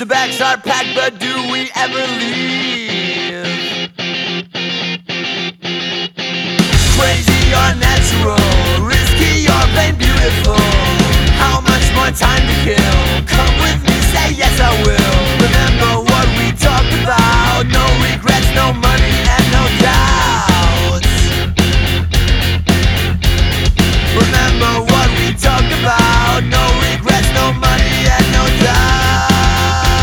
The bags are packed, but do we ever leave?